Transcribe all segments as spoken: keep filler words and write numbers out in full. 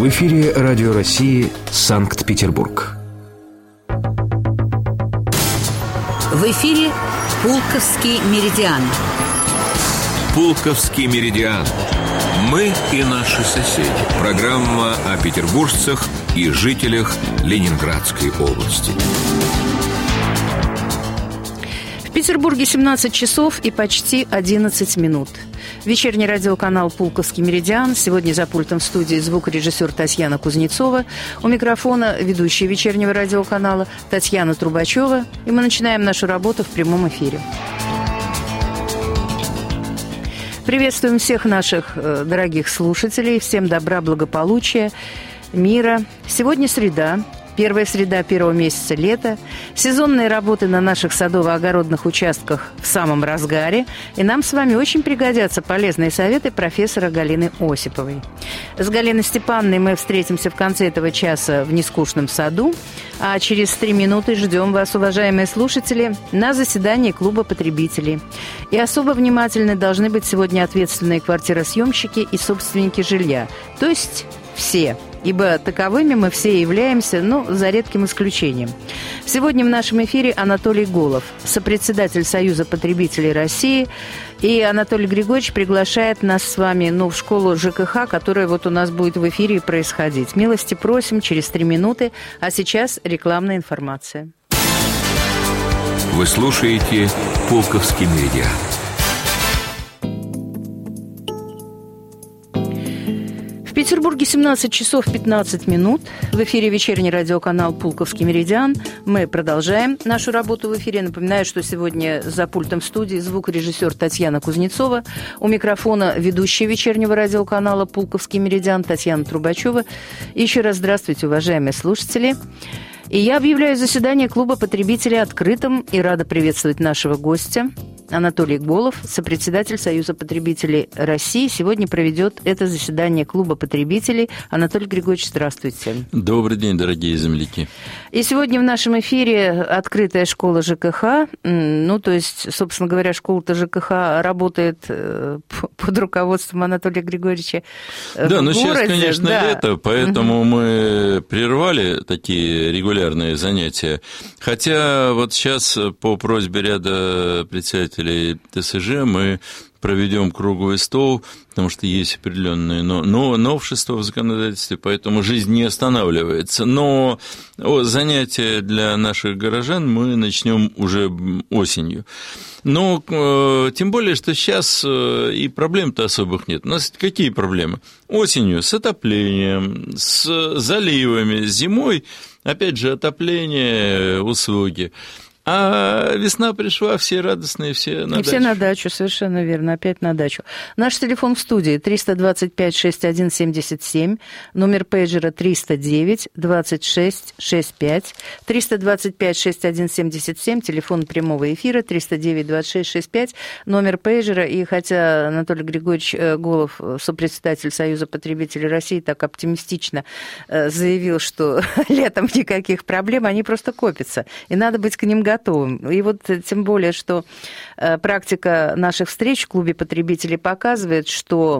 В эфире Радио России Санкт-Петербург. В эфире Пулковский меридиан. Пулковский меридиан. Мы и наши соседи. Программа о петербуржцах и жителях Ленинградской области. В Петербурге семнадцать часов и почти одиннадцать минут. Вечерний радиоканал «Пулковский меридиан». Сегодня за пультом в студии звукорежиссер Татьяна Кузнецова. У микрофона ведущая вечернего радиоканала Татьяна Трубачева. И мы начинаем нашу работу в прямом эфире. Приветствуем всех наших дорогих слушателей. Всем добра, благополучия, мира. Сегодня среда. Первая среда первого месяца лета. Сезонные работы на наших садово-огородных участках в самом разгаре. И нам с вами очень пригодятся полезные советы профессора Галины Осиповой. С Галиной Степановной мы встретимся в конце этого часа в нескучном саду. А через три минуты ждем вас, уважаемые слушатели, на заседании клуба потребителей. И особо внимательны должны быть сегодня ответственные квартиросъемщики и собственники жилья. То есть все. Ибо таковыми мы все являемся, но за редким исключением. Сегодня в нашем эфире Анатолий Голов, сопредседатель Союза потребителей России. И Анатолий Григорьевич приглашает нас с вами ну, в школу ЖКХ, которая вот у нас будет в эфире происходить. Милости просим через три минуты. А сейчас рекламная информация. Вы слушаете «Пулковский меридиан». В Петербурге семнадцать часов пятнадцать минут. В эфире вечерний радиоканал «Пулковский меридиан». Мы продолжаем нашу работу в эфире. Напоминаю, что сегодня за пультом в студии звукорежиссер Татьяна Кузнецова. У микрофона ведущая вечернего радиоканала «Пулковский меридиан» Татьяна Трубачева. И еще раз здравствуйте, уважаемые слушатели. И я объявляю заседание клуба потребителей открытым и рада приветствовать нашего гостя. Анатолий Голов, сопредседатель Союза потребителей России, сегодня проведет это заседание клуба потребителей. Анатолий Григорьевич, здравствуйте. Добрый день, дорогие земляки. И сегодня в нашем эфире открытая школа ЖКХ. Ну, то есть, собственно говоря, школа-то ЖКХ работает под руководством Анатолия Григорьевича в Да, но городе. сейчас, конечно, да. лето, поэтому угу. мы прервали такие регулярные занятия. Хотя вот сейчас по просьбе ряда представителей ТСЖ мы проведем круглый стол, потому что есть определенные но, но, новшества в законодательстве, поэтому жизнь не останавливается. Но занятия для наших горожан мы начнем уже осенью. Но э, тем более, что сейчас э, и проблем-то особых нет. У нас какие проблемы? Осенью с отоплением, с заливами, зимой, опять же, отопление, услуги. А весна пришла, все радостные, все на И дачу. все на дачу, совершенно верно, опять на дачу. Наш телефон в студии триста двадцать пять шестьдесят один семьдесят семь, номер пейджера триста девять двадцать шесть шестьдесят пять, триста двадцать пять шестьдесят один семьдесят семь, телефон прямого эфира триста девять двадцать шесть шестьдесят пять, номер пейджера. И хотя Анатолий Григорьевич Голов, сопредседатель Союза потребителей России, так оптимистично заявил, что летом никаких проблем, они просто копятся, и надо быть к ним готовым. Готовым. И вот тем более, что э, практика наших встреч в клубе потребителей показывает, что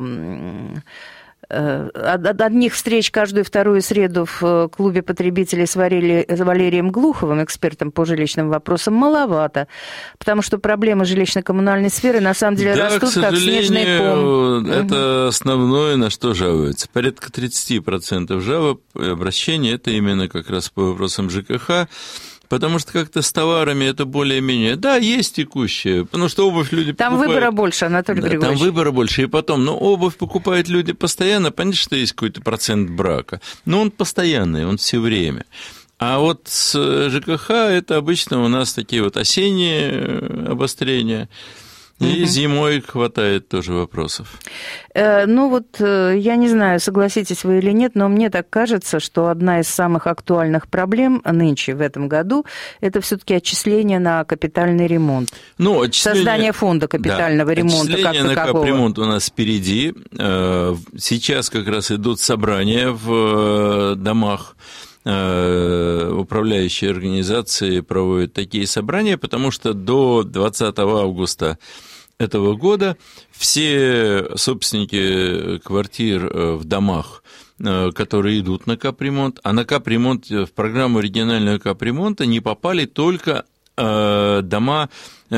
э, от одних встреч каждую вторую среду в клубе потребителей с, Валери, с Валерием Глуховым, экспертом по жилищным вопросам, маловато, потому что проблемы жилищно-коммунальной сферы на самом деле да, растут как снежный ком. Это угу. основное, на что жалуются. Порядка тридцать процентов жалоб и обращений – это именно как раз по вопросам ЖКХ. Потому что как-то с товарами это более-менее... Да, есть текущие, потому что обувь люди там покупают... Там выбора больше, Анатолий да, Григорьевич. Там выбора больше, и потом, ну, обувь покупают люди постоянно, понятно, что есть какой-то процент брака, но он постоянный, он все время. А вот с ЖКХ это обычно у нас такие вот осенние обострения, и угу. зимой хватает тоже вопросов. Э, ну вот, э, я не знаю, согласитесь вы или нет, но мне так кажется, что одна из самых актуальных проблем нынче, в этом году, это все-таки отчисление на капитальный ремонт. Ну, отчисление... Создание фонда капитального да, ремонта как такового. Отчисление на капремонт у нас впереди. Сейчас как раз идут собрания в домах. Управляющие организации проводят такие собрания, потому что до двадцатого августа этого года все собственники квартир в домах которые идут на капремонт, а на капремонт, в программу регионального капремонта не попали только дома,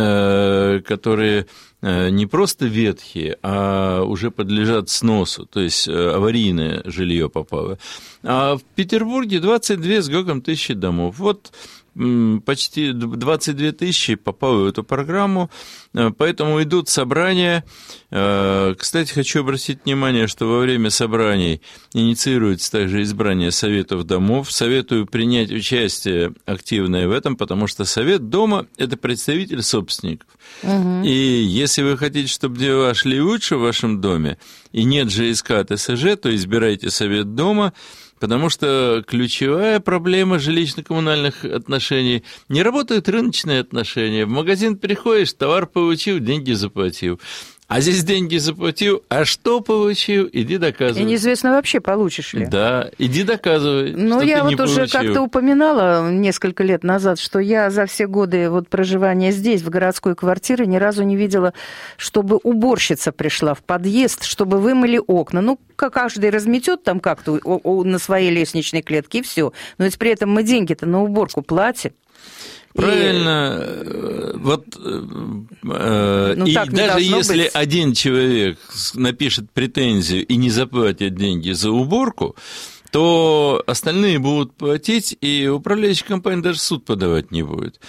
которые не просто ветхие, а уже подлежат сносу, то есть аварийное жилье попало. А в Петербурге двадцать две с гаком тысячи домов. Вот почти двадцать две тысячи попало в эту программу, поэтому идут собрания. Кстати, хочу обратить внимание, что во время собраний инициируется также избрание советов домов. Советую принять участие активное в этом, потому что совет дома – это представитель собственников. Угу. И если вы хотите, чтобы дела шли лучше в вашем доме, и нет ЖСК, ТСЖ, то избирайте совет дома, потому что ключевая проблема жилищно-коммунальных отношений – не работают рыночные отношения. В магазин приходишь, товар получил, деньги заплатил. А здесь деньги заплатил, а что получил, иди доказывай. И неизвестно вообще, получишь ли. Да, иди доказывай, Ну, что я ты вот не уже получил. как-то упоминала несколько лет назад, что я за все годы вот проживания здесь, в городской квартире, ни разу не видела, чтобы уборщица пришла в подъезд, чтобы вымыли окна. Ну, как каждый разметет там как-то на своей лестничной клетке, и все. Но ведь при этом мы деньги-то на уборку платим. Правильно, и... вот э, ну, и даже если быть. один человек напишет претензию и не заплатит деньги за уборку, то остальные будут платить, и управляющая компания даже в суд подавать не будет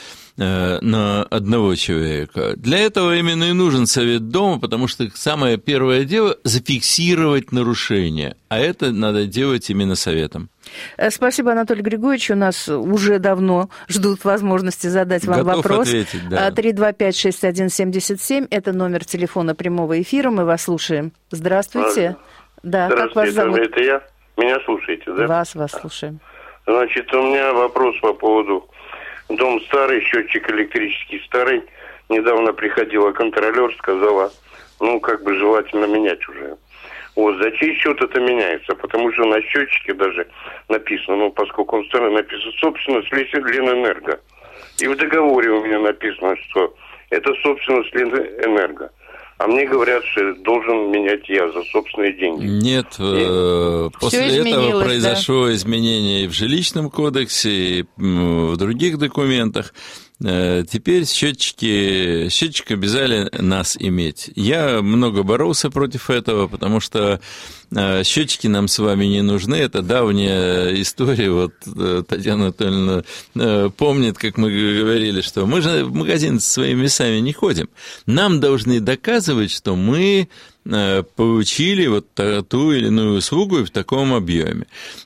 на одного человека. Для этого именно и нужен совет дома, потому что самое первое дело – зафиксировать нарушение, а это надо делать именно советом. Спасибо, Анатолий Григорьевич. У нас уже давно ждут возможности задать вам Готов вопрос. Ответить, да. три два пять шесть один семь семь – это номер телефона прямого эфира. Мы вас слушаем. Здравствуйте. А, да, здравствуйте, как вас зовут? Это я. Меня слушаете, да? Вас, вас слушаем. Значит, у меня вопрос по поводу... Дом старый, счетчик электрический старый. Недавно приходила контролер, сказала, ну, как бы желательно менять уже. Вот, за чей счет это меняется? Потому что на счетчике даже написано, ну, поскольку он старый, написано собственность Ленэнерго. И в договоре у меня написано, что это собственность Ленэнерго. А мне говорят, что должен менять я за собственные деньги. Нет, и... после этого произошло да? изменение и в жилищном кодексе, и в других документах. Теперь счетчики, счетчик обязали нас иметь. Я много боролся против этого, потому что счетчики нам с вами не нужны. Это давняя история. Вот Татьяна Анатольевна помнит, как мы говорили, что мы же в магазин со своими весами не ходим. Нам должны доказывать, что мы получили вот ту или иную услугу в таком объеме.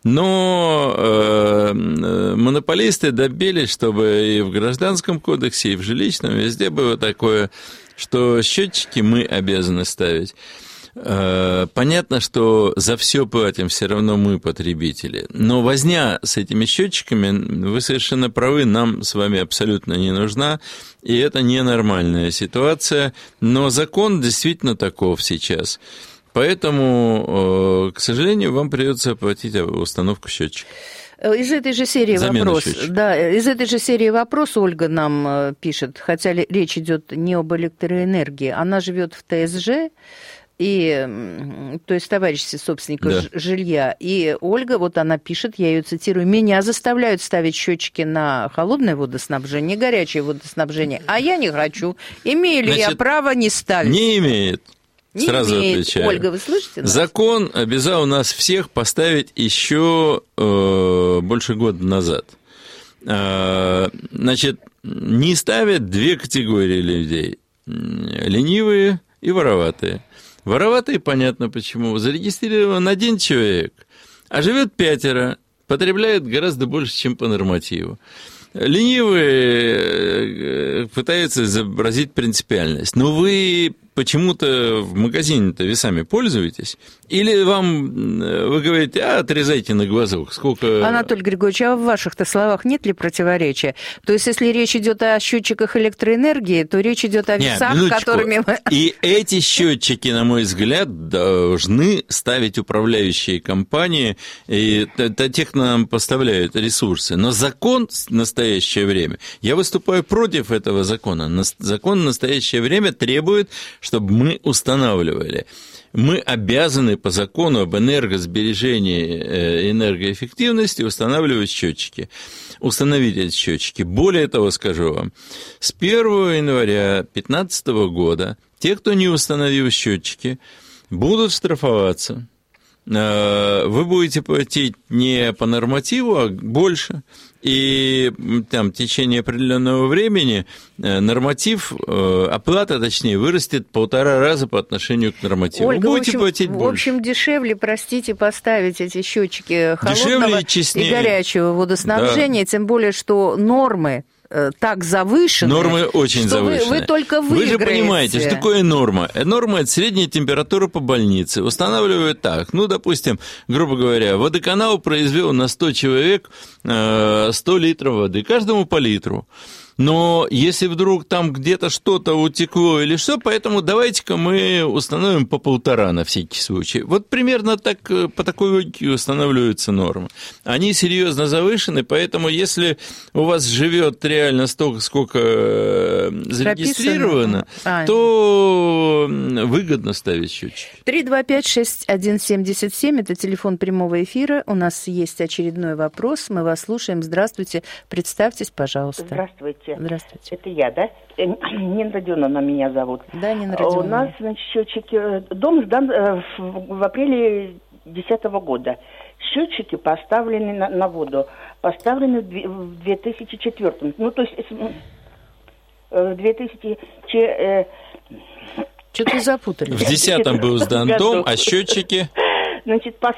Но э, монополисты добились, чтобы и в Гражданском кодексе, и в жилищном везде было такое, что счетчики мы обязаны ставить. Э, понятно, что за все платим все равно мы, потребители. Но возня с этими счетчиками, вы совершенно правы, нам с вами абсолютно не нужна. И это ненормальная ситуация, но закон действительно таков сейчас. Поэтому, к сожалению, вам придется оплатить установку счетчика. Из этой же серии Замена вопрос. счетчика. Да, из этой же серии вопрос Ольга нам пишет, хотя речь идет не об электроэнергии, она живет в ТСЖ. И, то есть товарищ собственника да. жилья. И Ольга, вот она пишет, я ее цитирую, меня заставляют ставить счетчики на холодное водоснабжение, горячее водоснабжение, а я не хочу. Имею ли Значит, я право не ставить? Не имеет. Не Сразу имеет. отвечаю. Ольга, вы слышите нас? Закон обязал нас всех поставить еще э, больше года назад. Э, значит, не ставят две категории людей. Ленивые и вороватые. Вороватые, понятно почему. Зарегистрирован один человек, а живет пятеро, потребляет гораздо больше, чем по нормативу. Ленивые пытаются изобразить принципиальность. Но вы почему-то в магазине-то весами пользуетесь? Или вам, вы говорите, а, отрезайте на глазок, сколько... Анатолий Григорьевич, а в ваших-то словах нет ли противоречия? То есть, если речь идет о счетчиках электроэнергии, то речь идет о весах, Нет, которыми мы... И эти счетчики, на мой взгляд, должны ставить управляющие компании, и те, кто нам поставляют ресурсы. Но закон в настоящее время, я выступаю против этого закона. Закон в настоящее время требует, чтобы мы устанавливали. мы обязаны по закону об энергосбережении и энергоэффективности устанавливать счетчики, установить эти счетчики. Более того, скажу вам, с первого января две тысячи пятнадцатого года те, кто не установил счетчики, будут штрафоваться. Вы будете платить не по нормативу, а больше. И там в течение определенного времени норматив, оплата, точнее, вырастет полтора раза по отношению к нормативу. Ольга, Вы будете в общем, платить в больше. общем, дешевле, простите, поставить эти счетчики холодного и, честнее. и горячего водоснабжения, да. Тем более, что нормы так завышены, нормы очень что завышены. Вы, вы только выиграете. Вы же понимаете, что такое норма. Норма – это средняя температура по больнице. Устанавливают так. Ну, допустим, грубо говоря, водоканал произвел на сто человек сто литров воды, каждому по литру. Но если вдруг там где-то что-то утекло или что, поэтому давайте-ка мы установим по полтора на всякий случай. Вот примерно так, по такой логике устанавливаются нормы. Они серьезно завышены, поэтому если у вас живет реально столько, сколько зарегистрировано, а, то выгодно ставить счетчики. три два пять шесть один семь семь – это телефон прямого эфира. У нас есть очередной вопрос. Мы вас слушаем. Здравствуйте. Представьтесь, пожалуйста. Здравствуйте. Здравствуйте. Это я, да? Нина Родионовна меня зовут. Да, Нина Родионовна. У нас, значит, счетчики... Дом сдан в апреле две тысячи десятого года. Счетчики поставлены на, на воду. Поставлены в две тысячи четвёртом. Ну, то есть в две тысячи... Что-то запутали. В десятом был сдан дом, а счетчики... Значит, пос...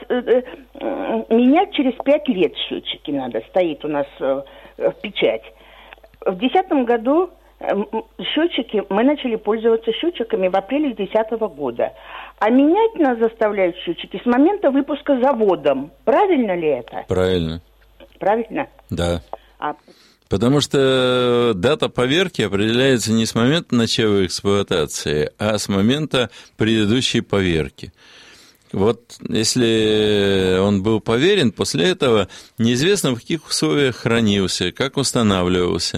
менять через пять лет счетчики надо. Стоит у нас печать. В две тысячи десятом году счетчики, мы начали пользоваться счетчиками в апреле две тысячи десятого года. А менять нас заставляют счетчики с момента выпуска заводом. Правильно ли это? Правильно. Правильно? Да. А... Потому что дата поверки определяется не с момента начала эксплуатации, а с момента предыдущей поверки. Вот если он был поверен, после этого неизвестно, в каких условиях хранился, как устанавливался.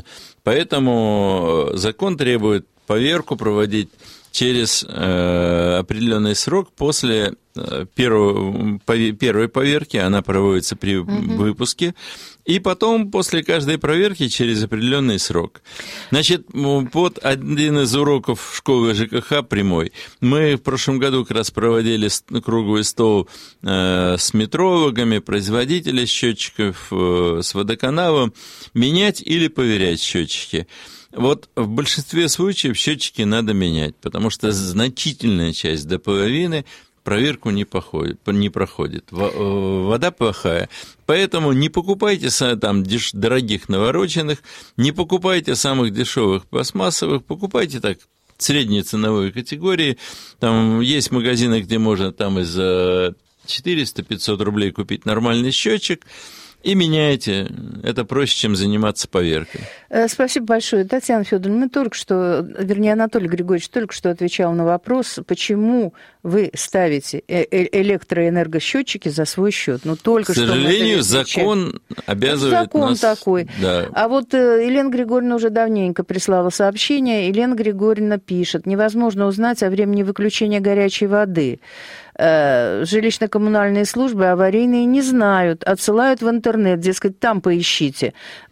Поэтому закон требует поверку проводить через э, определенный срок после э, первого, первой поверки, она проводится при угу. выпуске, и потом после каждой проверки через определенный срок. Значит, вот один из уроков школы ЖКХ прямой. Мы в прошлом году как раз проводили круглый стол э, с метрологами, производителями счетчиков, э, с водоканалом, менять или проверять счетчики. Вот в большинстве случаев счетчики надо менять, потому что значительная часть до половины проверку не, походит, не проходит. Вода плохая. Поэтому не покупайте там дорогих навороченных, не покупайте самых дешевых пластмассовых, покупайте так средней ценовой категории. Там есть магазины, где можно там и за четыреста-пятьсот рублей купить нормальный счетчик. И меняете. Это проще, чем заниматься поверкой. Спасибо большое. Татьяна Федоровна, мы только что, вернее, Анатолий Григорьевич только что отвечал на вопрос, почему вы ставите электроэнергосчетчики за свой счет. Ну, только К сожалению, что закон обязывает закон нас... такой. Да. А вот Елена Григорьевна уже давненько прислала сообщение. Елена Григорьевна пишет, невозможно узнать о времени выключения горячей воды. Жилищно-коммунальные службы аварийные не знают, отсылают в интернет, дескать, там поищите.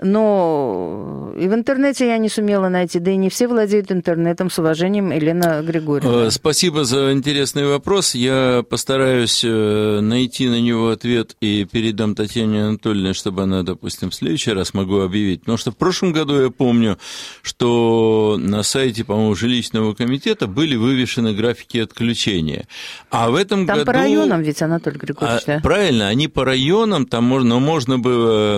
Но и в интернете я не сумела найти, да и не все владеют интернетом. С уважением, Елена Григорьевна. Спасибо за интересный вопрос. Я постараюсь найти на него ответ и передам Татьяне Анатольевне, чтобы она, допустим, в следующий раз могла объявить. Потому что в прошлом году я помню, что на сайте, по-моему, жилищного комитета были вывешены графики отключения. А в этом Там году... по районам ведь, Анатолий Григорьевич, а, да? Правильно, они по районам, там можно, можно было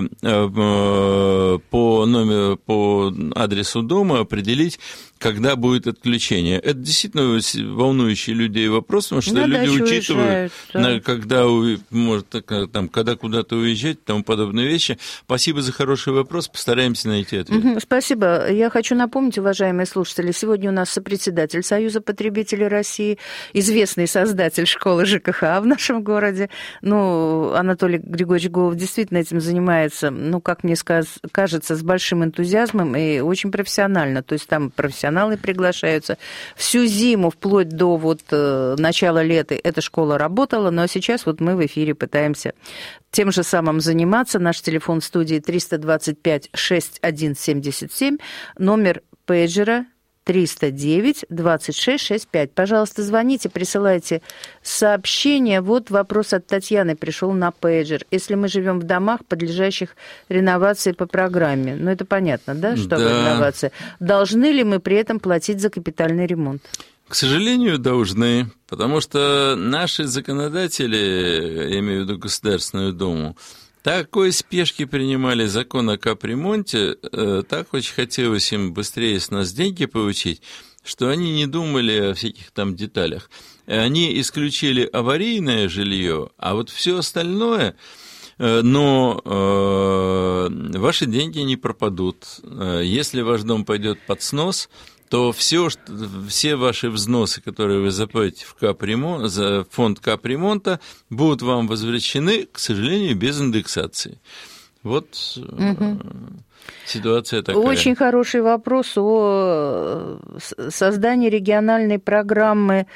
э, по, номеру, по адресу дома определить, когда будет отключение. Это действительно волнующий людей вопрос, потому что на люди учитывают, уезжают, да. когда, может, там, когда куда-то уезжать и тому подобные вещи. Спасибо за хороший вопрос, постараемся найти ответ. Угу, спасибо. Я хочу напомнить, уважаемые слушатели, сегодня у нас сопредседатель Союза потребителей России, известный создатель школы ЖКХ в нашем городе. Ну, Анатолий Григорьевич Голов действительно этим занимается, ну, как мне кажется, с большим энтузиазмом и очень профессионально. То есть там профессионально профессионалы приглашаются. Всю зиму, вплоть до вот начала лета, эта школа работала, но сейчас вот мы в эфире пытаемся тем же самым заниматься. Наш телефон в студии триста двадцать пять шестьдесят один семьдесят семь, номер пейджера триста девять двадцать шесть шестьдесят пять. Пожалуйста, звоните, присылайте сообщения. Вот вопрос от Татьяны пришел на пейджер. Если мы живем в домах, подлежащих реновации по программе, ну это понятно, да, что да. реновация, должны ли мы при этом платить за капитальный ремонт? К сожалению, должны, потому что наши законодатели, я имею в виду Государственную Думу, такой спешки принимали закон о капремонте, так очень хотелось им быстрее с нас деньги получить, что они не думали о всяких там деталях. Они исключили аварийное жилье, а вот все остальное, но э, ваши деньги не пропадут. Если ваш дом пойдет под снос, то все, все ваши взносы, которые вы заплатите в капремонт, за фонд капремонта, будут вам возвращены, к сожалению, без индексации. Вот угу. ситуация такая. Очень хороший вопрос о создании региональной программы,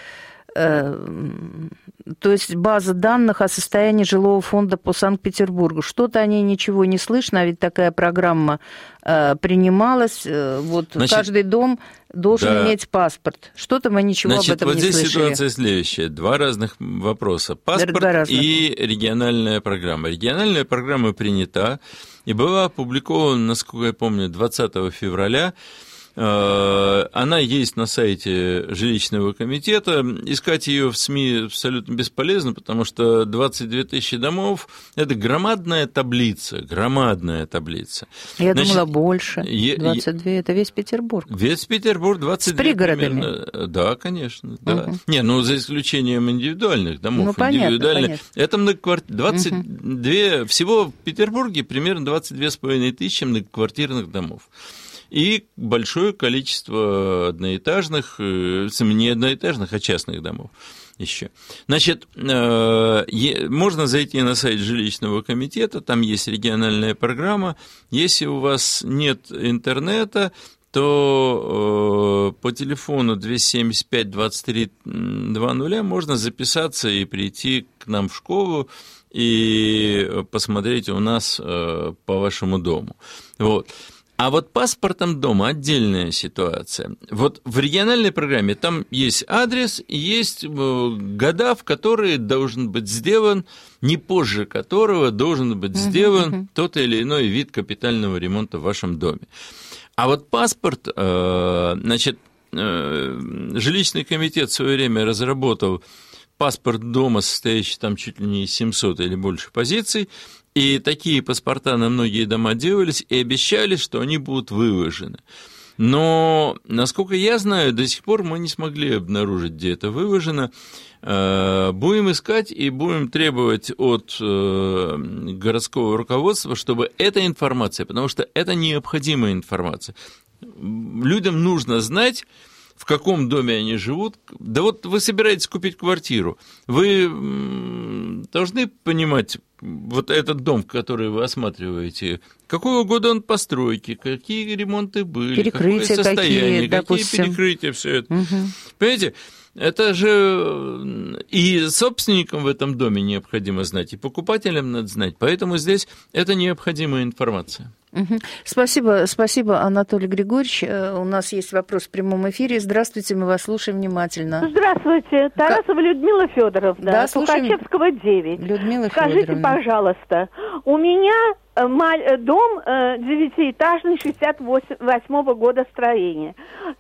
то есть база данных о состоянии жилого фонда по Санкт-Петербургу. Что-то о ней ничего не слышно, а ведь такая программа э, принималась. Э, вот Значит, каждый дом должен да. иметь паспорт. Что-то мы ничего Значит, об этом вот не слышали. Значит, вот здесь ситуация следующая. Два разных вопроса. Паспорт разных. И региональная программа. Региональная программа принята и была опубликована, насколько я помню, двадцатого февраля. Она есть на сайте жилищного комитета. Искать ее в СМИ абсолютно бесполезно, потому что двадцать две тысячи домов – это громадная таблица, громадная таблица. Я Значит, думала, больше. двадцать две – это весь Петербург. Весь Петербург, двадцать две. С пригородами? Примерно. Да, конечно. Да. Угу. Не, ну за исключением индивидуальных домов. Ну, понятно, Индивидуальные. понятно. Это многоквартирные. двадцать две, угу. Всего в Петербурге примерно двадцать две с половиной тысячи многоквартирных домов. И большое количество одноэтажных, не одноэтажных, а частных домов еще. Значит, можно зайти на сайт жилищного комитета, там есть региональная программа. Если у вас нет интернета, то по телефону двести семьдесят пять двадцать три двадцать можно записаться и прийти к нам в школу и посмотреть у нас по вашему дому. Вот. А вот паспортом дома отдельная ситуация. Вот в региональной программе там есть адрес, есть года, в которые должен быть сделан, не позже которого должен быть сделан uh-huh, uh-huh. тот или иной вид капитального ремонта в вашем доме. А вот паспорт, значит, жилищный комитет в свое время разработал паспорт дома, состоящий там чуть ли не из семисот или больше позиций, и такие паспорта на многие дома делались и обещали, что они будут выложены. Но, насколько я знаю, до сих пор мы не смогли обнаружить, где это выложено. Будем искать и будем требовать от городского руководства, чтобы эта информация, потому что это необходимая информация. Людям нужно знать, в каком доме они живут. Да вот вы собираетесь купить квартиру, вы должны понимать, вот этот дом, который вы осматриваете, какого года он постройки, какие ремонты были, перекрытия какое состояние, какие, какие допустим. перекрытия, все это. Угу. Понимаете, это же и собственникам в этом доме необходимо знать, и покупателям надо знать, поэтому здесь это необходимая информация. Угу. Спасибо, спасибо, Анатолий Григорьевич. У нас есть вопрос в прямом эфире. Здравствуйте, мы вас слушаем внимательно. Здравствуйте, Тарасова Людмила Федоровна, да, Тухачевского, девять. Людмила Скажите, Федоровна. пожалуйста, у меня дом девятиэтажный, шестьдесят восьмого года строения.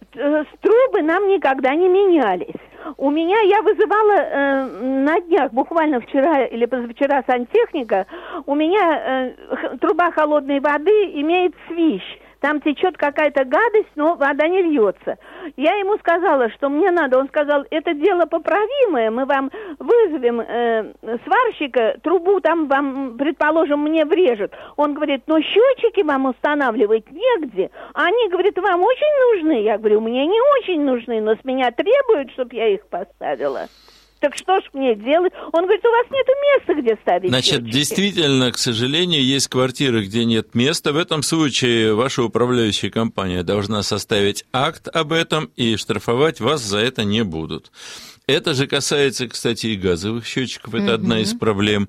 Трубы нам никогда не менялись. У меня, я вызывала э, на днях, буквально вчера или позавчера сантехника, у меня э, труба холодной воды имеет свищ. Там течет какая-то гадость, но вода не льется. Я ему сказала, что мне надо. Он сказал, это дело поправимое, мы вам вызовем э, сварщика, трубу там вам, предположим, мне врежут. Он говорит, но счетчики вам устанавливать негде. Они, говорит, вам очень нужны. Я говорю, мне не очень нужны, но с меня требуют, чтобы я их поставила. Так что ж мне делать? Он говорит, у вас нет места, где ставить Значит, счетчики. действительно, к сожалению, есть квартиры, где нет места. В этом случае ваша управляющая компания должна составить акт об этом, и штрафовать вас за это не будут. Это же касается, кстати, и газовых счетчиков. Это mm-hmm. одна из проблем.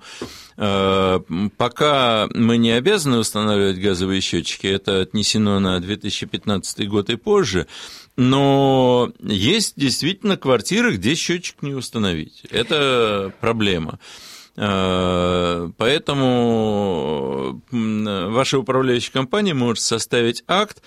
Пока мы не обязаны устанавливать газовые счетчики, это отнесено на две тысячи пятнадцатый год и позже, но есть действительно квартиры, где счетчик не установить. Это проблема. Поэтому ваша управляющая компания может составить акт,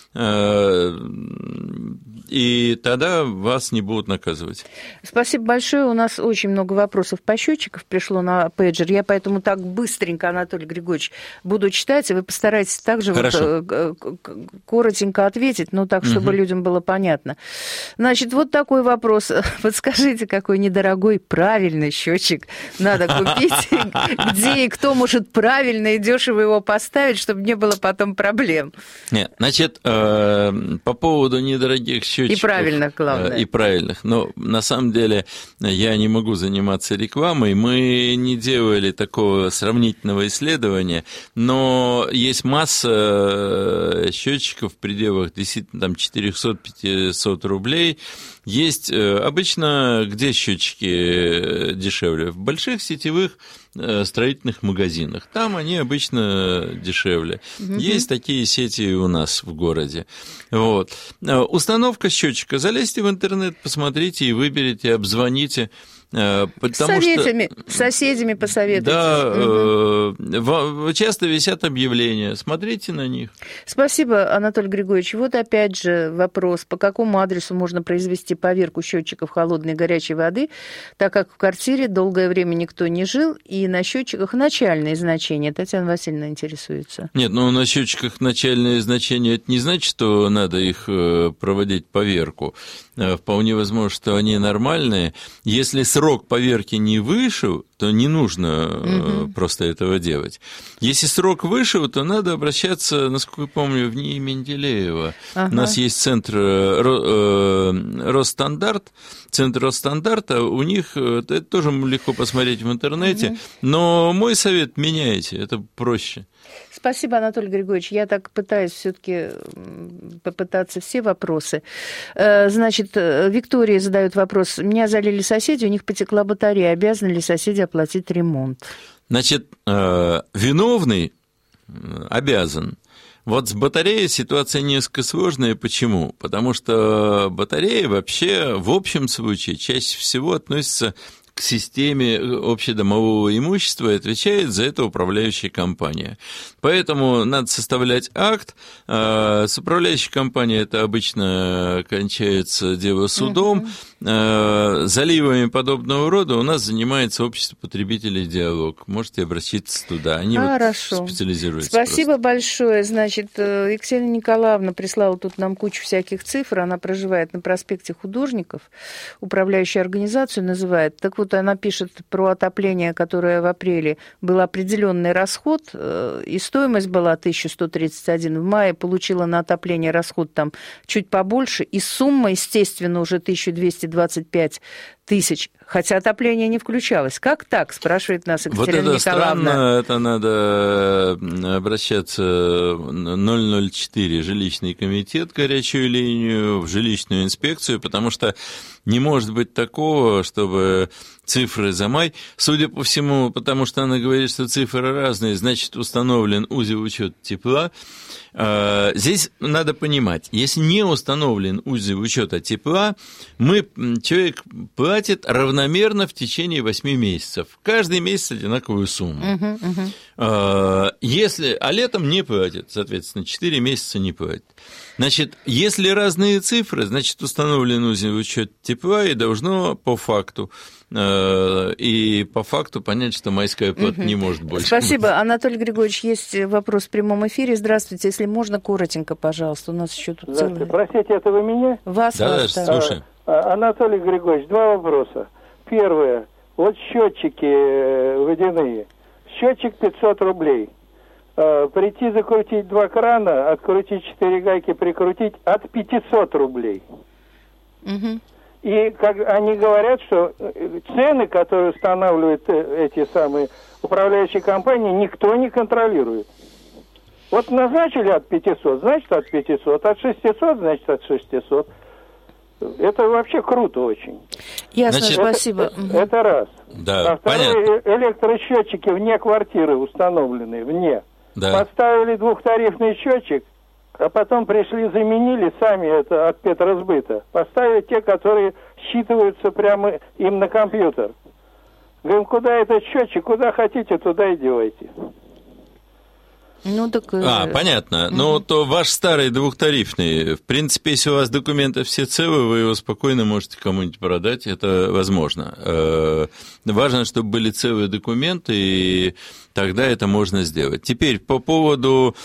и тогда вас не будут наказывать. Спасибо большое. У нас очень много вопросов по счетчикам пришло на пейджер. Я поэтому так быстренько, Анатолий Григорьевич, буду читать, и вы постарайтесь также вот коротенько ответить, но так, чтобы угу. людям было понятно. Значит, вот такой вопрос. Подскажите, какой недорогой правильный счетчик надо купить, где и кто может правильно и дешево его поставить, чтобы не было потом проблем? Нет, значит, по поводу недорогих счетчиков. И правильных, главное. И правильных. Но на самом деле я не могу заниматься рекламой. Мы не делали такого сравнительного исследования, но есть масса счетчиков в пределах действительно там четыреста-пятьсот рублей. Есть обычно, где счетчики дешевле? В больших сетевых строительных магазинах. Там они обычно дешевле. Mm-hmm. Есть такие сети у нас в городе. Вот. Установка счетчика. Залезьте в интернет, посмотрите и выберите, обзвоните. Потому советами, что, с соседями посоветуйтесь. Да, угу. часто висят объявления, смотрите на них. Спасибо, Анатолий Григорьевич. Вот опять же вопрос, по какому адресу можно произвести поверку счетчиков холодной и горячей воды, так как в квартире долгое время никто не жил, и на счетчиках начальные значения. Татьяна Васильевна интересуется. Нет, ну на счетчиках начальные значения, это не значит, что надо их проводить поверку. Вполне возможно, что они нормальные. Если срок поверки не вышел, то не нужно угу. просто этого делать. Если срок вышел, то надо обращаться, насколько я помню, в НИИ Менделеева. Ага. У нас есть центр Росстандарт, центр Росстандарта, у них это тоже легко посмотреть в интернете, угу. но мой совет – меняйте, это проще. Спасибо, Анатолий Григорьевич. Я так пытаюсь все-таки попытаться все вопросы. Значит, Виктория задает вопрос. Меня залили соседи, у них потекла батарея. Обязаны ли соседи оплатить ремонт? Значит, виновный обязан. Вот с батареей ситуация несколько сложная. Почему? Потому что батарея вообще в общем случае чаще всего относится к системе общедомового имущества, и отвечает за это управляющая компания. Поэтому надо составлять акт. С управляющей компанией это обычно кончается дело судом. Uh-huh. Заливами подобного рода у нас занимается общество потребителей «Диалог». Можете обратиться туда. Они Хорошо. Вот специализируются. Спасибо просто. большое. Значит, Екатерина Николаевна прислала тут нам кучу всяких цифр. Она проживает на проспекте Художников. Управляющую организацию называет. Так вот, она пишет про отопление, которое в апреле был определенный расход, и стоимость была тысяча сто тридцать один. В мае получила на отопление расход там чуть побольше, и сумма, естественно, уже тысяча двести двадцать пять тысяч, хотя отопление не включалось. Как так, спрашивает нас Екатерина вот это Николаевна. Странно, это надо обращаться в ноль ноль четыре жилищный комитет, горячую линию, в жилищную инспекцию, потому что не может быть такого, чтобы цифры за май, судя по всему, потому что она говорит, что цифры разные, значит, установлен узел учета тепла. Здесь надо понимать, если не установлен узел учета тепла, мы, человек платит равномерно в течение восьми месяцев. Каждый месяц одинаковую сумму. Uh-huh, uh-huh. Если, а летом не платит, соответственно, четыре месяца не платит. Значит, если разные цифры, значит, установлен узел учета тепла, и должно по факту и по факту понять, что майская плата угу. не может больше. Спасибо. Анатолий Григорьевич, есть вопрос в прямом эфире. Здравствуйте. Если можно, коротенько, пожалуйста. У нас еще тут целый... Простите, это вы меня? Вас, да, вас, да, да. слушай. А, Анатолий Григорьевич, два вопроса. Первое. Вот счетчики водяные. Счетчик пятьсот рублей. Прийти закрутить два крана, открутить четыре гайки, прикрутить от пятьсот рублей. Угу. И как они говорят, что цены, которые устанавливают эти самые управляющие компании, никто не контролирует. Вот назначили от пятисот, значит от пятисот, от шестисот, значит от шестисот. Это вообще круто очень. Ясно, Значит, спасибо. Это, это раз. Да, а второе, понятно. Электросчетчики вне квартиры установлены, вне. Да. Поставили двухтарифный счетчик, а потом пришли, заменили сами это от Петросбыта. Поставили те, которые считываются прямо им на компьютер. Говорим, куда этот счетчик, куда хотите, туда и девайте. Ну, так... А, понятно. Mm-hmm. Ну, то ваш старый двухтарифный, в принципе, если у вас документы все целы, вы его спокойно можете кому-нибудь продать, это возможно. Важно, чтобы были целые документы, и тогда это можно сделать. Теперь, по поводу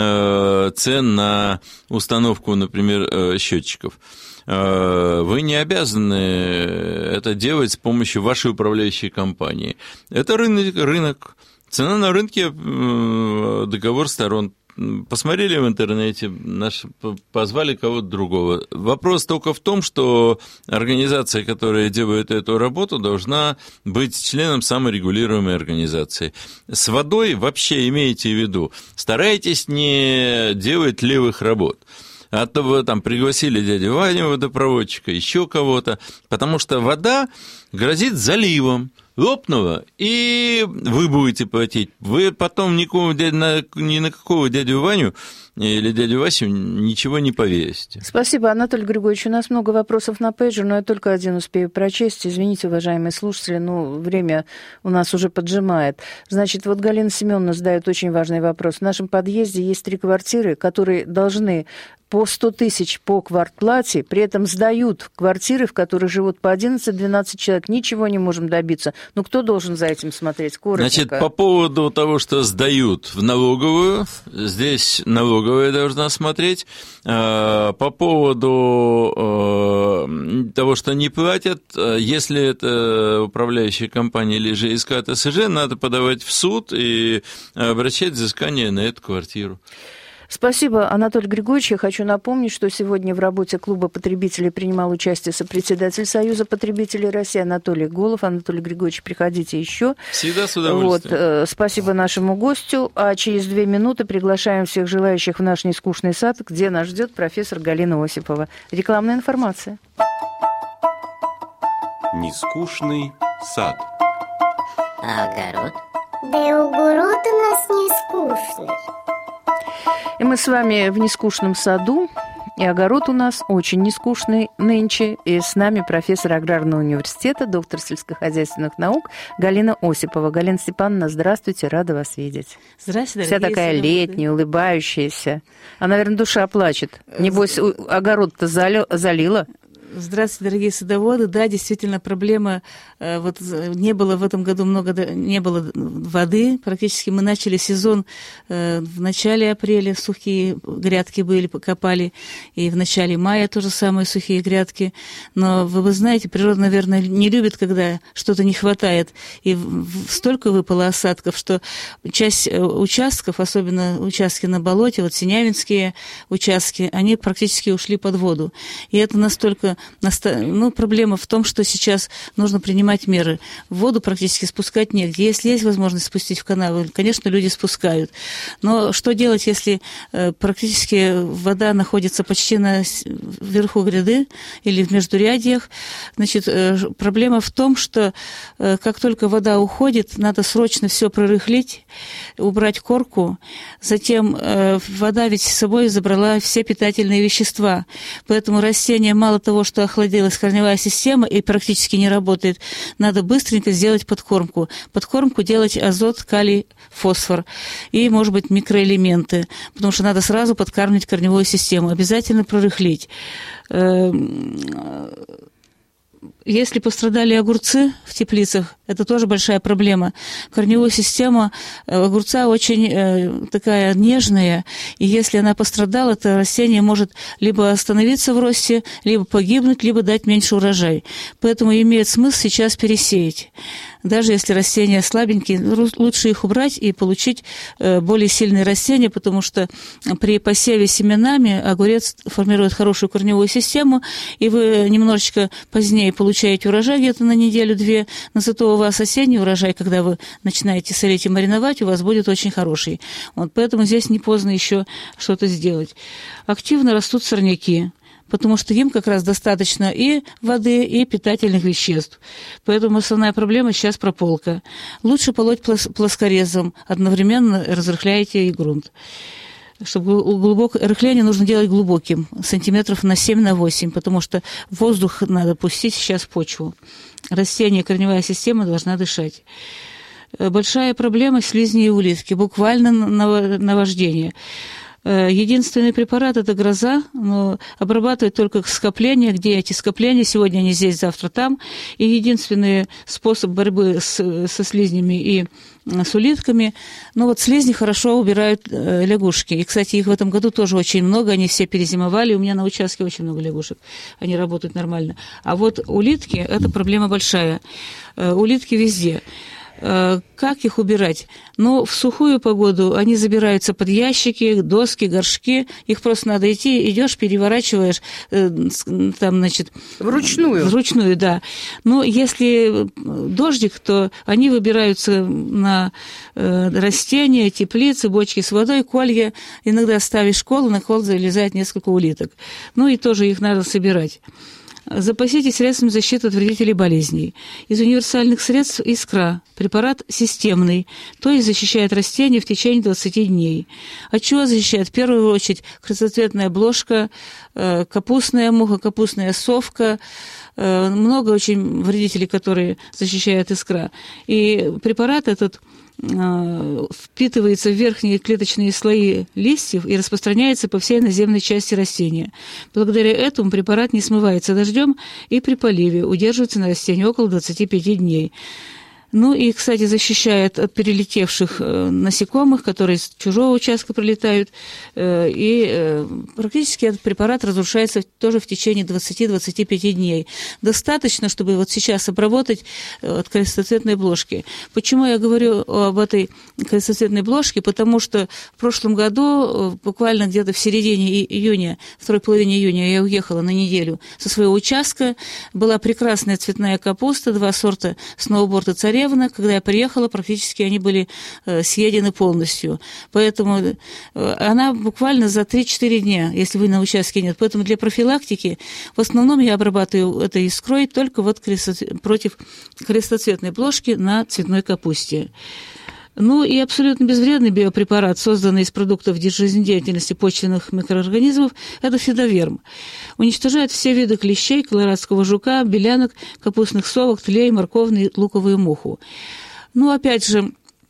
цен на установку, например, счетчиков. Вы не обязаны это делать с помощью вашей управляющей компании. Это рынок, рынок. Цена на рынке, договор сторон. Посмотрели в интернете, наш, позвали кого-то другого. Вопрос только в том, что организация, которая делает эту работу, должна быть членом саморегулируемой организации. С водой вообще имейте в виду, старайтесь не делать левых работ. А то вы там пригласили дядю Ваню, водопроводчика, еще кого-то, потому что вода грозит заливом. Лопнуло, и вы будете платить. Вы потом никому, ни на какого дядю Ваню или дядю Васю ничего не повесите. Спасибо, Анатолий Григорьевич. У нас много вопросов на пейджер, но я только один успею прочесть. Извините, уважаемые слушатели, ну, время у нас уже поджимает. Значит, вот Галина Семеновна задает очень важный вопрос. В нашем подъезде есть три квартиры, которые должны по сто тысяч по квартплате, при этом сдают квартиры, в которых живут по одиннадцать-двенадцать человек. Ничего не можем добиться. Ну, кто должен за этим смотреть? Коротенько. Значит, по поводу того, что сдают в налоговую, здесь налоговая должна смотреть. По поводу того, что не платят, если это управляющая компания или же ИСК ТСЖ, надо подавать в суд и обращать взыскание на эту квартиру. Спасибо, Анатолий Григорьевич. Я хочу напомнить, что сегодня в работе клуба потребителей принимал участие сопредседатель Союза потребителей России Анатолий Голов. Анатолий Григорьевич, приходите еще. Всегда с удовольствием. Вот, спасибо нашему гостю. А через две минуты приглашаем всех желающих в наш нескучный сад, где нас ждет профессор Галина Осипова. Рекламная информация. Нескучный сад. А огород? Да и огород у нас не скучный. И мы с вами в нескучном саду, и огород у нас очень нескучный нынче. И с нами профессор аграрного университета, доктор сельскохозяйственных наук Галина Осипова. Галина Степановна, здравствуйте, рада вас видеть. Здравствуйте, вся такая летняя, улыбающаяся. А, наверное, душа плачет. Небось, огород-то залила. Здравствуйте, дорогие садоводы. Да, действительно, проблема, вот не было в этом году много, не было воды. Практически мы начали сезон в начале апреля, сухие грядки были, копали, и в начале мая тоже самые сухие грядки. Но вы, вы знаете, природа, наверное, не любит, когда что-то не хватает. И столько выпало осадков, что часть участков, особенно участки на болоте, вот синявинские участки, они практически ушли под воду. И это настолько... Ну, проблема в том, что сейчас нужно принимать меры. Воду практически спускать негде. Если есть возможность спустить в канавы, конечно, люди спускают. Но что делать, если э, практически вода находится почти на верху гряды или в междурядьях? Значит, э, проблема в том, что э, как только вода уходит, надо срочно все прорыхлить, убрать корку. Затем э, вода ведь с собой забрала все питательные вещества. Поэтому растения мало того, что охладилась корневая система и практически не работает, надо быстренько сделать подкормку. Подкормку делать азот, калий, фосфор и, может быть, микроэлементы, потому что надо сразу подкармливать корневую систему. Обязательно прорыхлить. Если пострадали огурцы в теплицах, Это тоже большая проблема. Корневая система огурца очень э, такая нежная, и если она пострадала, то растение может либо остановиться в росте, либо погибнуть, либо дать меньше урожай. Поэтому имеет смысл сейчас пересеять. Даже если растения слабенькие, лучше их убрать и получить э, более сильные растения, потому что при посеве семенами огурец формирует хорошую корневую систему, и вы немножечко позднее получаете урожай где-то на неделю-две, но зато у вас осенний урожай, когда вы начинаете солить и мариновать, у вас будет очень хороший. Вот, поэтому здесь не поздно еще что-то сделать. Активно растут сорняки, потому что им как раз достаточно и воды, и питательных веществ. Поэтому основная проблема сейчас прополка. Лучше полоть плоскорезом, одновременно разрыхляете и грунт. Чтобы глубокое рыхление нужно делать глубоким, сантиметров на семь на восемь, потому что воздух надо пустить сейчас в почву. Растение, корневая система должна дышать. Большая проблема слизни и улитки, буквально наваждение. Единственный препарат – это гроза, но обрабатывать только скопления, где эти скопления, сегодня они здесь, завтра там. И единственный способ борьбы с, со слизнями и с улитками, ну вот слизни хорошо убирают э, лягушки. И, кстати, их в этом году тоже очень много, они все перезимовали, у меня на участке очень много лягушек, они работают нормально. А вот улитки – это проблема большая. Э, улитки везде. Как их убирать? Ну, в сухую погоду они забираются под ящики, доски, горшки. Их просто надо идти, идешь, переворачиваешь, там, значит... Вручную? Вручную, да. Но если дождик, то они выбираются на растения, теплицы, бочки с водой, колья. Иногда ставишь кол, на кол залезает несколько улиток. Ну, и тоже их надо собирать. Запаситесь средствами защиты от вредителей болезней. Из универсальных средств искра. Препарат системный, то есть защищает растения в течение двадцати дней. От чего защищает? В первую очередь крестоцветная бложка, капустная муха, капустная совка. Много очень вредителей, которые защищают искра. И препарат этот впитывается в верхние клеточные слои листьев и распространяется по всей наземной части растения. Благодаря этому препарат не смывается дождем и при поливе удерживается на растении около двадцати пяти дней. Ну и, кстати, защищает от перелетевших насекомых, которые с чужого участка прилетают. И практически этот препарат разрушается тоже в течение двадцати-двадцати пяти дней. Достаточно, чтобы вот сейчас обработать от крестоцветной бложки. Почему я говорю об этой крестоцветной бложке? Потому что в прошлом году, буквально где-то в середине июня, второй половине июня, я уехала на неделю со своего участка. Была прекрасная цветная капуста, два сорта сноуборд и царевна. Когда я приехала, практически они были э, съедены полностью. Поэтому э, она буквально за три-четыре дня, если вы на участке нет. Поэтому для профилактики в основном я обрабатываю этой искрой только вот крестоцвет, против крестоцветной бложки на цветной капусте. Ну и абсолютно безвредный биопрепарат, созданный из продуктов жизнедеятельности почвенных микроорганизмов, это фидоверм. Уничтожает все виды клещей, колорадского жука, белянок, капустных совок, тлей, морковную, луковую муху. Ну, опять же,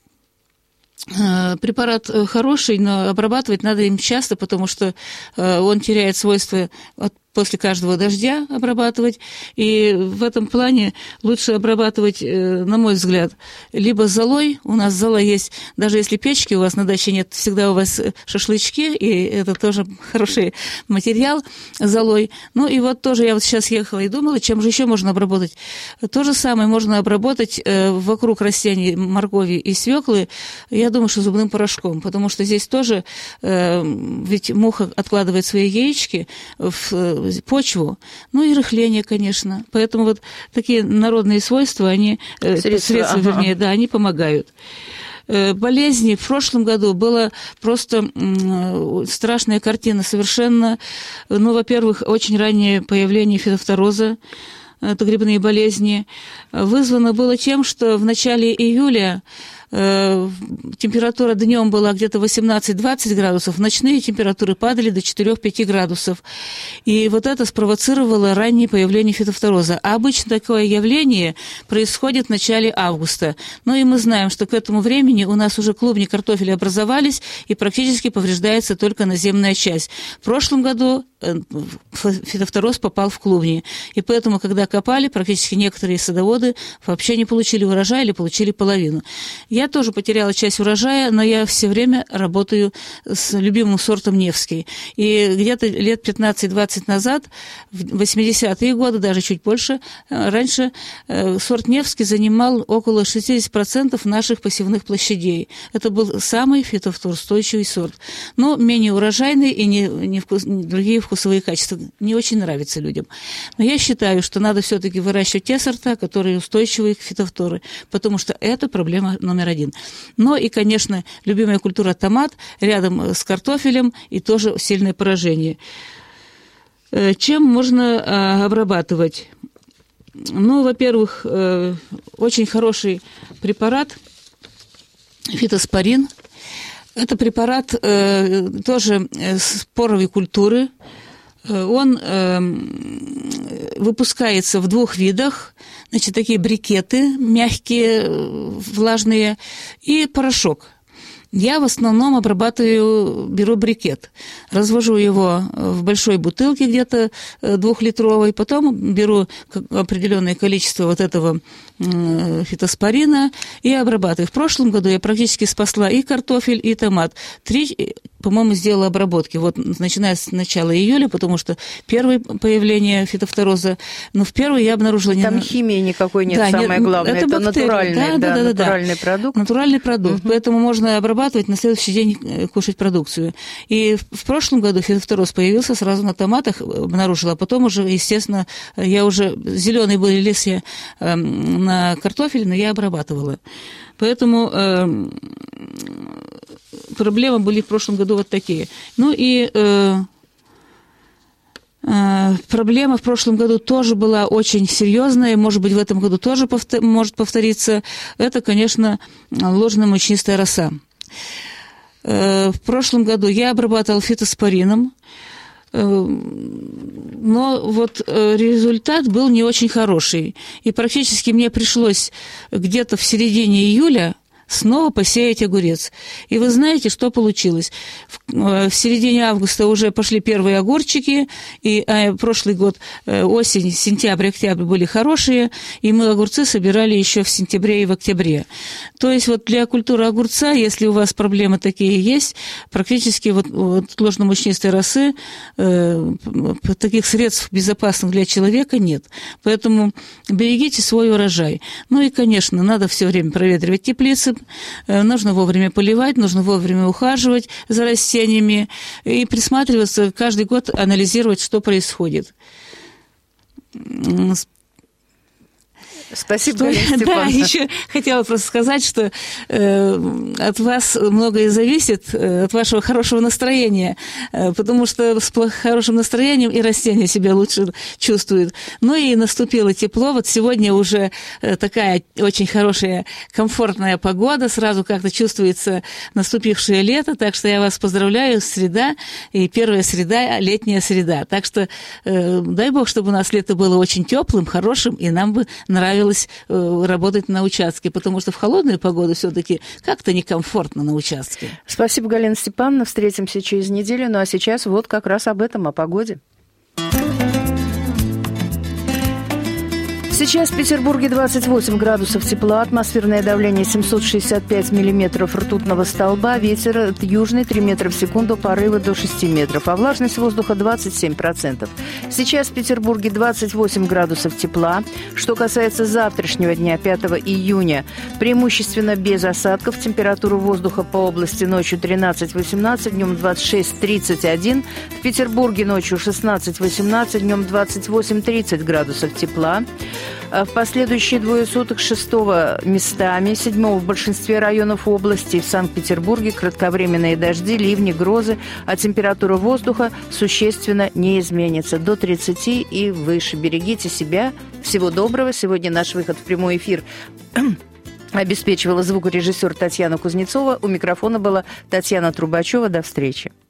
препарат хороший, но обрабатывать надо им часто, потому что он теряет свойства от после каждого дождя обрабатывать, и в этом плане лучше обрабатывать, на мой взгляд, либо золой, у нас зола есть, даже если печки у вас на даче нет, всегда у вас шашлычки, и это тоже хороший материал, золой. Ну и вот тоже я вот сейчас ехала и думала, чем же еще можно обработать. То же самое можно обработать вокруг растений моркови и свеклы, я думаю, что зубным порошком, потому что здесь тоже, ведь муха откладывает свои яички в почву, ну и рыхление, конечно. Поэтому вот такие народные свойства, они, средства, средства ага. вернее, да, они помогают. Болезни в прошлом году была просто страшная картина совершенно. Ну, во-первых, очень раннее появление фитофтороза, это грибные болезни, вызвано было тем, что в начале июля э, температура днем была где-то восемнадцать-двадцать градусов, ночные температуры падали до четыре-пять градусов. И вот это спровоцировало раннее появление фитофтороза. А обычно такое явление происходит в начале августа. Ну и мы знаем, что к этому времени у нас уже клубни картофеля образовались, и практически повреждается только наземная часть. В прошлом году фитофтороз попал в клубни. И поэтому, когда копали, практически некоторые садоводы вообще не получили урожай или получили половину. Я тоже потеряла часть урожая, но я все время работаю с любимым сортом Невский. И где-то лет пятнадцать-двадцать назад, в восьмидесятые годы, даже чуть больше, раньше сорт Невский занимал около шестьдесят процентов наших посевных площадей. Это был самый фитофторостойчивый сорт. Но менее урожайный и не, не вкус, другие вкусовые качества не очень нравятся людям. Но я считаю, что надо все-таки выращивать те сорта, которые устойчивы к фитофторы, потому что это проблема номер один. Но и, конечно, любимая культура томат рядом с картофелем и тоже сильное поражение. Чем можно обрабатывать? Ну, во-первых, очень хороший препарат фитоспорин. Это препарат тоже споровой культуры. Он выпускается в двух видах. Значит, такие брикеты мягкие, влажные, и порошок. Я в основном обрабатываю, беру брикет, развожу его в большой бутылке где-то двухлитровой, потом беру определенное количество вот этого фитоспорина и обрабатываю. В прошлом году я практически спасла и картофель, и томат. Три, по-моему, сделала обработки, вот начиная с начала июля, потому что первое появление фитофтороза, но в первый я обнаружила... Там не... химии никакой нет, да, самое нет, главное, это, это натуральный, да, да, да, да, натуральный да. продукт. Натуральный продукт, угу. Поэтому можно обрабатывать, на следующий день кушать продукцию. И в, в прошлом году фитофтороз появился сразу на томатах, обнаружила, а потом уже, естественно, я уже, зеленые были листья э, на картофель, но я обрабатывала. Поэтому э, проблемы были в прошлом году вот такие. Ну и э, э, проблема в прошлом году тоже была очень серьезная, может быть, в этом году тоже повтор, может повториться. Это, конечно, ложно-мучнистая роса. Э, в прошлом году я обрабатывала фитоспорином, но вот результат был не очень хороший. И практически мне пришлось где-то в середине июля снова посеять огурец. И вы знаете, что получилось? В, в середине августа уже пошли первые огурчики, и а, прошлый год осень, сентябрь, октябрь были хорошие, и мы огурцы собирали еще в сентябре и в октябре. То есть вот для культуры огурца, если у вас проблемы такие есть, практически вот, вот ложно-мучнистой росы, э, таких средств безопасных для человека нет. Поэтому берегите свой урожай. Ну и, конечно, надо все время проветривать теплицы, нужно вовремя поливать, нужно вовремя ухаживать за растениями и присматриваться, каждый год анализировать, что происходит. Спасибо, что, да, еще хотела просто сказать, что э, от вас многое зависит, э, от вашего хорошего настроения, э, потому что с хорошим настроением и растения себя лучше чувствуют. Ну и наступило тепло, вот сегодня уже э, такая очень хорошая, комфортная погода, сразу как-то чувствуется наступившее лето, так что я вас поздравляю, среда, и первая среда, летняя среда. Так что э, дай Бог, чтобы у нас лето было очень теплым, хорошим, и нам бы нравилось работать на участке, потому что в холодную погоду все-таки как-то некомфортно на участке. Спасибо, Галина Степановна. Встретимся через неделю. Ну а сейчас вот как раз об этом, о погоде. Сейчас в Петербурге двадцать восемь градусов тепла, атмосферное давление семьсот шестьдесят пять миллиметров ртутного столба, ветер южный три метра в секунду, порывы до шести метров, а влажность воздуха двадцать семь процентов. Сейчас в Петербурге двадцать восемь градусов тепла. Что касается завтрашнего дня, пятого июня, преимущественно без осадков, температура воздуха по области ночью тринадцать-восемнадцать, днем двадцать шесть тридцать один, в Петербурге ночью шестнадцать-восемнадцать, днем двадцать восемь-тридцать градусов тепла. В последующие двое суток шестого местами, седьмого в большинстве районов области, в Санкт-Петербурге кратковременные дожди, ливни, грозы, а температура воздуха существенно не изменится. До тридцати и выше. Берегите себя. Всего доброго. Сегодня наш выход в прямой эфир Обеспечивала звукорежиссер Татьяна Кузнецова. У микрофона была Татьяна Трубачева. До встречи.